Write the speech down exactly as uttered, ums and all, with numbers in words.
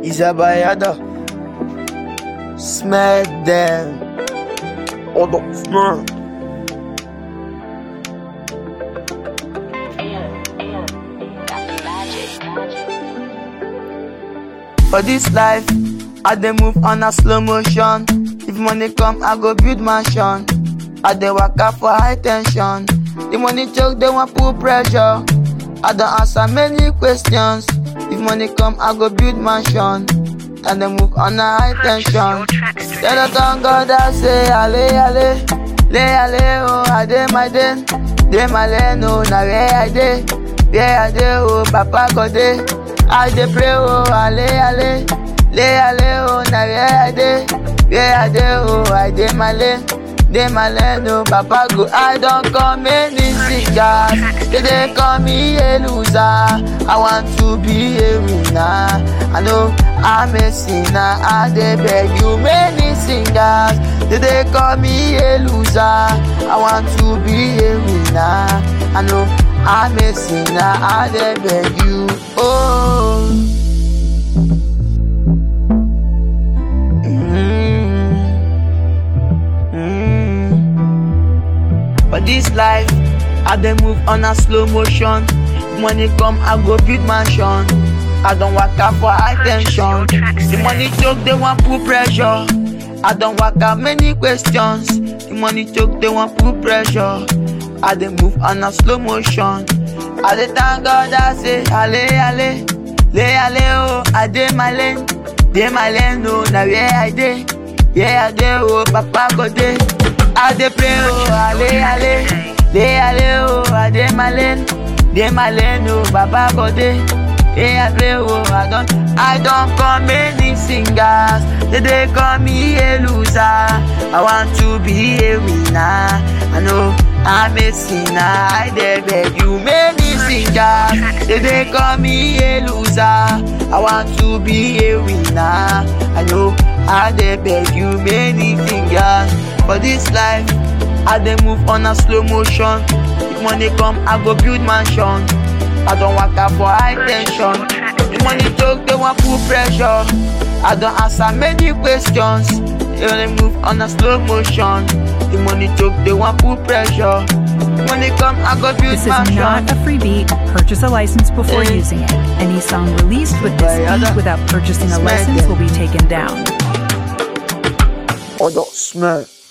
Isabayada, smack them. Hold up, smell. For this life, I dey move on a slow motion. If money come, I go build mansion. I dey waka for high tension. The money choke, they want put pressure. I don't answer many questions. If money come, I go build mansion. And they move on a high tension. Tell the tongue God I say, ale, ale. Lay, ale, oh, I dey my den. Dey my lane, oh, na where I dey. Where I dey, oh, Papa go dey. I dey pray, oh, ale, ale. Lay, ale, oh, na where I dey. Where I dey, oh, I dey my lane. Dey my lane, oh, Papa go. I don't come many singers. They dey call me a loser. I want to be a winner. I know I'm a sinner. I dey beg you many singers. They dey call me a loser. I want to be a winner. I know I'm a sinner. I dey beg you. Oh. But this life, I dey move on a slow motion. Money come, I go build mansion. I don't work out for high tension. The money choke, they want put pressure. I don't work out many questions. The money choke, they want put pressure. I dey move on a slow motion. I dey thank God I say, ale, ale. Lay, ale, oh, I dey my lane. Dey my lane, oh, now where I dey. Yeah, I dey, oh, Papa go dey. I dey pray, oh, ale, ale. Lay, ale, oh, I dey my lane. Dey my lane, oh, Papa go dey. Yeah, I pray, oh, I don't, I don't come many singers. They dey call me a loser. I want to be a winner. I know I'm a sinner. I dey beg you many singers. They dey call me a loser. I want to be a winner. I know I dey beg you many singers. For this life, I dey move on a slow motion. If money come, I go build mansion. I don't work out for high tension. The money choke, they want put pressure. I don't answer many questions. They only move on a slow motion. The money choke, they want put pressure. The money come, I go build This mansion. is not a free beat. Purchase a license before Hey. using it. Any song released with this beat without purchasing a Smack license them. will be taken down. Hold up, smell.